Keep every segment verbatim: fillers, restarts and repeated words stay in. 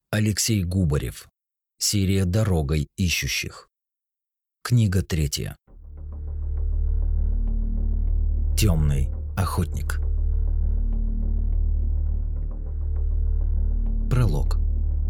Алексей Губарев. Серия «Дорогой ищущих». Книга третья. Темный охотник. Пролог.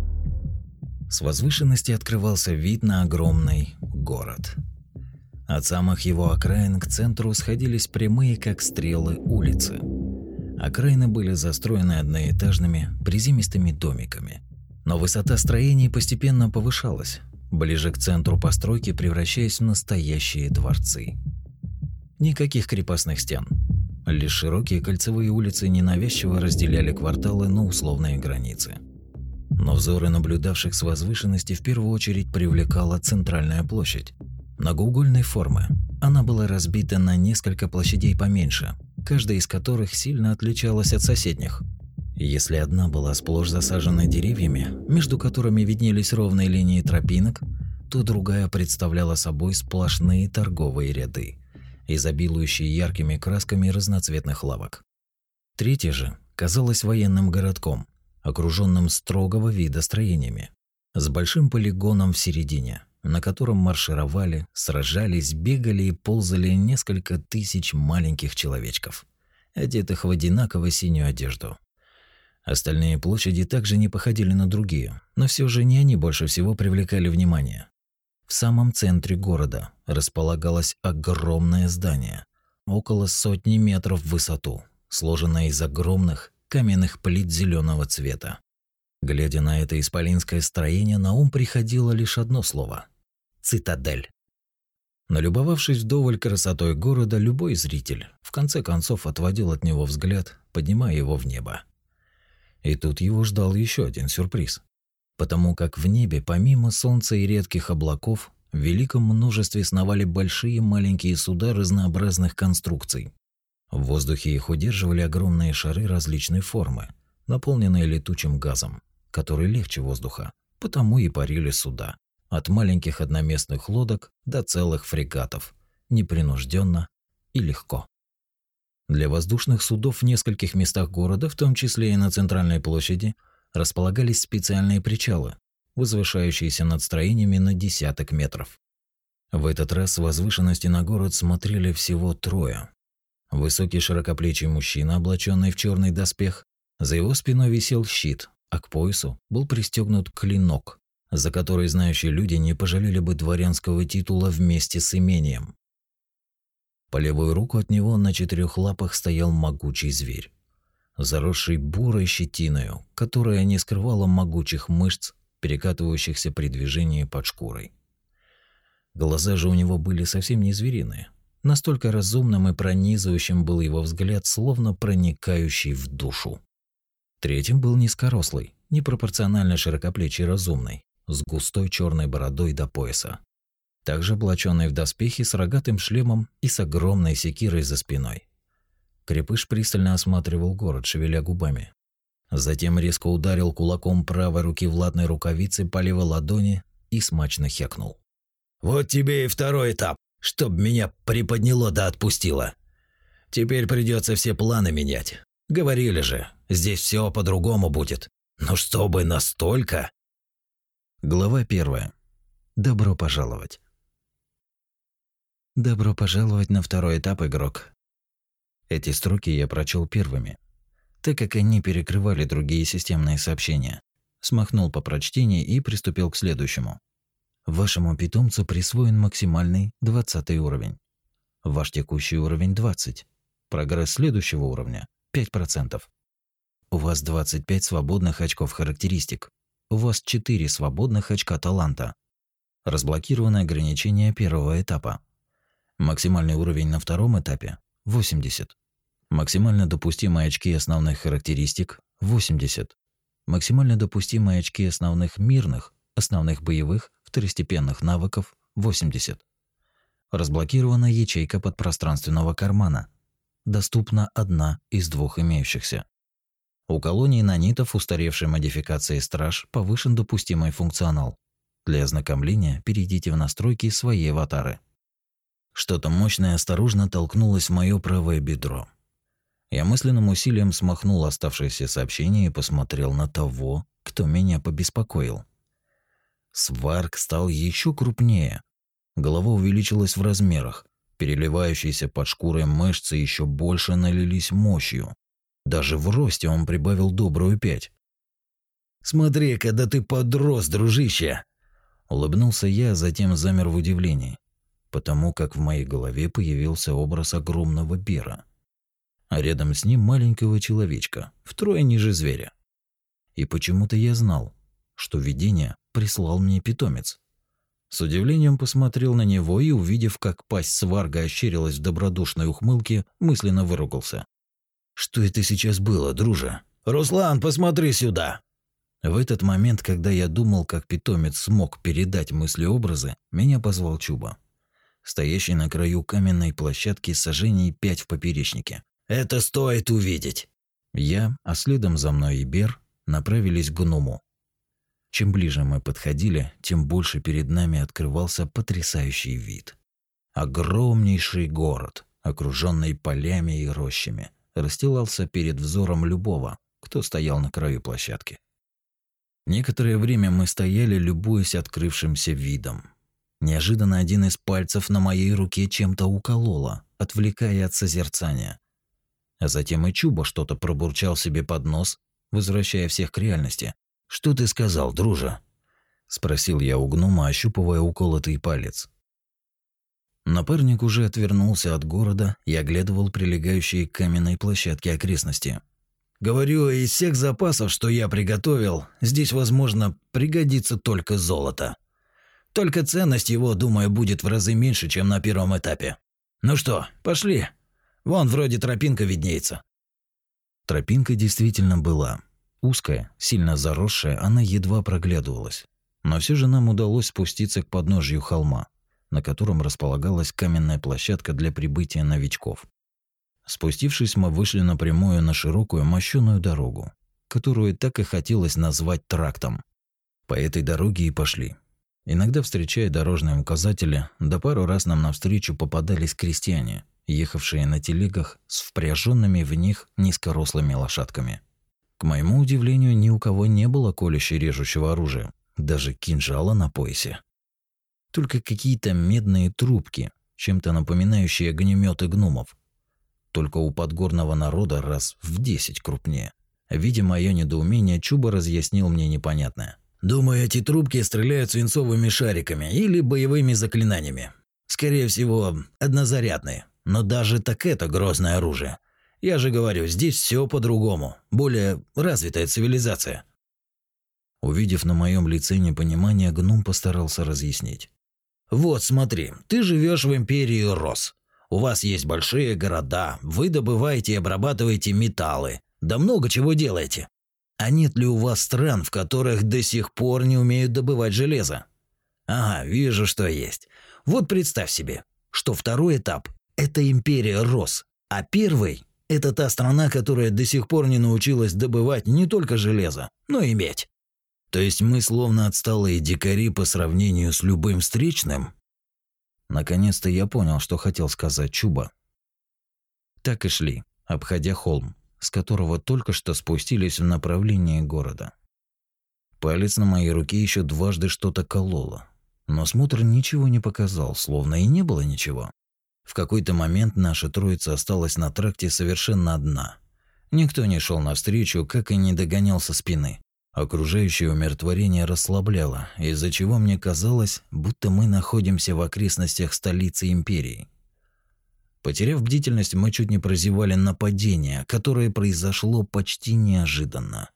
С возвышенности открывался вид на огромный город. От самых его окраин к центру сходились прямые, как стрелы, улицы. Окраины были застроены одноэтажными, приземистыми домиками. Но высота строений постепенно повышалась, ближе к центру постройки превращаясь в настоящие дворцы. Никаких крепостных стен. Лишь широкие кольцевые улицы ненавязчиво разделяли кварталы на условные границы. Но взоры наблюдавших с возвышенности в первую очередь привлекала центральная площадь. Многоугольной формы. Она была разбита на несколько площадей поменьше, каждая из которых сильно отличалась от соседних. Если одна была сплошь засажена деревьями, между которыми виднелись ровные линии тропинок, то другая представляла собой сплошные торговые ряды, изобилующие яркими красками разноцветных лавок. Третья же казалась военным городком, окруженным строгого вида строениями, с большим полигоном в середине, на котором маршировали, сражались, бегали и ползали несколько тысяч маленьких человечков, одетых в одинаково синюю одежду. Остальные площади также не походили на другие, но все же не они больше всего привлекали внимание. В самом центре города располагалось огромное здание, около сотни метров в высоту, сложенное из огромных каменных плит зеленого цвета. Глядя на это исполинское строение, на ум приходило лишь одно слово – цитадель. Налюбовавшись вдоволь красотой города, любой зритель в конце концов отводил от него взгляд, поднимая его в небо. И тут его ждал еще один сюрприз. Потому как в небе, помимо солнца и редких облаков, в великом множестве сновали большие и маленькие суда разнообразных конструкций. В воздухе их удерживали огромные шары различной формы, наполненные летучим газом, который легче воздуха, потому и парили суда, от маленьких одноместных лодок до целых фрегатов, непринужденно и легко. Для воздушных судов в нескольких местах города, в том числе и на центральной площади, располагались специальные причалы, возвышающиеся над строениями на десяток метров. В этот раз с возвышенности на город смотрели всего трое. Высокий широкоплечий мужчина, облаченный в черный доспех, за его спиной висел щит, а к поясу был пристегнут клинок, за который знающие люди не пожалели бы дворянского титула вместе с имением. По левую руку от него на четырех лапах стоял могучий зверь, заросший бурой щетиною, которая не скрывала могучих мышц, перекатывающихся при движении под шкурой. Глаза же у него были совсем не звериные, настолько разумным и пронизывающим был его взгляд, словно проникающий в душу. Третьим был низкорослый, непропорционально широкоплечий разумный, с густой черной бородой до пояса, также облаченный в доспехи с рогатым шлемом и с огромной секирой за спиной. Крепыш пристально осматривал город, шевеля губами. Затем резко ударил кулаком правой руки в латной рукавице по левой ладони и смачно хекнул. «Вот тебе и второй этап, чтоб меня приподняло да отпустило. Теперь придется все планы менять. Говорили же, здесь все по-другому будет. Но чтобы настолько...» Глава первая. Добро пожаловать. Добро пожаловать на второй этап, игрок. Эти строки я прочел первыми, так как они перекрывали другие системные сообщения. Смахнул по прочтении и приступил к следующему. Вашему питомцу присвоен максимальный двадцатый уровень. Ваш текущий уровень двадцать. Прогресс следующего уровня пять процентов. У вас двадцать пять свободных очков характеристик. У вас четыре свободных очка таланта. Разблокировано ограничение первого этапа. Максимальный уровень на втором этапе – восемьдесят. Максимально допустимые очки основных характеристик – восемьдесят. Максимально допустимые очки основных мирных, основных боевых, второстепенных навыков – восемьдесят. Разблокирована ячейка подпространственного кармана. Доступна одна из двух имеющихся. У колонии нанитов устаревшей модификации «Страж» повышен допустимый функционал. Для ознакомления перейдите в настройки своей аватары. Что-то мощное осторожно толкнулось в моё правое бедро. Я мысленным усилием смахнул оставшееся сообщение и посмотрел на того, кто меня побеспокоил. Сварк стал еще крупнее. Голова увеличилась в размерах. Переливающиеся под шкурой мышцы еще больше налились мощью. Даже в росте он прибавил добрую пять. «Смотри, когда ты подрос, дружище!» Улыбнулся я, а затем замер в удивлении, потому как в моей голове появился образ огромного бера, а рядом с ним маленького человечка, втрое ниже зверя. И почему-то я знал, что видение прислал мне питомец. С удивлением посмотрел на него и, увидев, как пасть сварга ощерилась в добродушной ухмылке, мысленно выругался. «Что это сейчас было, друже?» «Руслан, посмотри сюда!» В этот момент, когда я думал, как питомец смог передать мысли-образы, меня позвал Чуба, стоящий на краю каменной площадки сажений пять в поперечнике. «Это стоит увидеть!» Я, а следом за мной и Бер, направились к гному. Чем ближе мы подходили, тем больше перед нами открывался потрясающий вид. Огромнейший город, окруженный полями и рощами, расстилался перед взором любого, кто стоял на краю площадки. Некоторое время мы стояли, любуясь открывшимся видом. Неожиданно один из пальцев на моей руке чем-то укололо, отвлекая от созерцания. А затем и Чуба что-то пробурчал себе под нос, возвращая всех к реальности. «Что ты сказал, друже?» – спросил я у гнома, ощупывая уколотый палец. Напарник уже отвернулся от города и оглядывал прилегающие к каменной площадке окрестности. «Говорю, из всех запасов, что я приготовил, здесь, возможно, пригодится только золото. Только ценность его, думаю, будет в разы меньше, чем на первом этапе. Ну что, пошли. Вон вроде тропинка виднеется». Тропинка действительно была. Узкая, сильно заросшая, она едва проглядывалась. Но все же нам удалось спуститься к подножью холма, на котором располагалась каменная площадка для прибытия новичков. Спустившись, мы вышли напрямую на широкую мощеную дорогу, которую так и хотелось назвать трактом. По этой дороге и пошли. Иногда, встречая дорожные указатели, да пару раз нам навстречу попадались крестьяне, ехавшие на телегах с впряженными в них низкорослыми лошадками. К моему удивлению, ни у кого не было колюще-режущего оружия, даже кинжала на поясе. Только какие-то медные трубки, чем-то напоминающие огнеметы гномов. Только у подгорного народа раз в десять крупнее. Видя мое недоумение, Чуба разъяснил мне непонятное. «Думаю, эти трубки стреляют свинцовыми шариками или боевыми заклинаниями. Скорее всего, однозарядные. Но даже так это грозное оружие. Я же говорю, здесь все по-другому. Более развитая цивилизация». Увидев на моем лице непонимание, гном постарался разъяснить. «Вот смотри, ты живешь в империи Рос. У вас есть большие города, вы добываете и обрабатываете металлы, да много чего делаете. А нет ли у вас стран, в которых до сих пор не умеют добывать железо? Ага, вижу, что есть. Вот представь себе, что второй этап – это империя Рос, а первый – это та страна, которая до сих пор не научилась добывать не только железо, но и медь. То есть мы словно отсталые дикари по сравнению с любым встречным?» Наконец-то я понял, что хотел сказать Чуба. Так и шли, обходя холм, с которого только что спустились в направлении города. Палец на моей руке еще дважды что-то кололо, но смотр ничего не показал, словно и не было ничего. В какой-то момент наша троица осталась на тракте совершенно одна. Никто не шел навстречу, как и не догонял со спины. Окружающее умиротворение расслабляло, из-за чего мне казалось, будто мы находимся в окрестностях столицы империи. Потеряв бдительность, мы чуть не прозевали нападение, которое произошло почти неожиданно.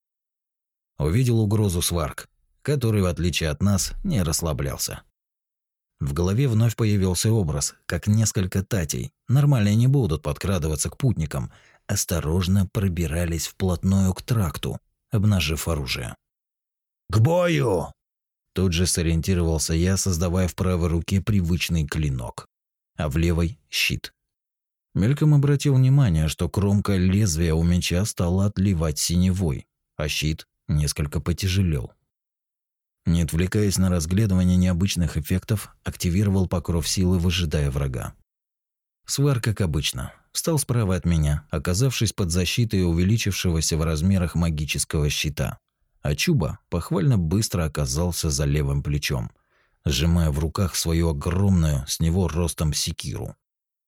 Увидел угрозу Сварк, который, в отличие от нас, не расслаблялся. В голове вновь появился образ, как несколько татей, нормальные не будут подкрадываться к путникам, осторожно пробирались вплотную к тракту, обнажив оружие. «К бою!» Тут же сориентировался я, создавая в правой руке привычный клинок, а в левой – щит. Мельком обратил внимание, что кромка лезвия у меча стала отливать синевой, а щит несколько потяжелел. Не отвлекаясь на разглядывание необычных эффектов, активировал покров силы, выжидая врага. Свар, как обычно, встал справа от меня, оказавшись под защитой увеличившегося в размерах магического щита. А Чуба похвально быстро оказался за левым плечом, сжимая в руках свою огромную с него ростом секиру.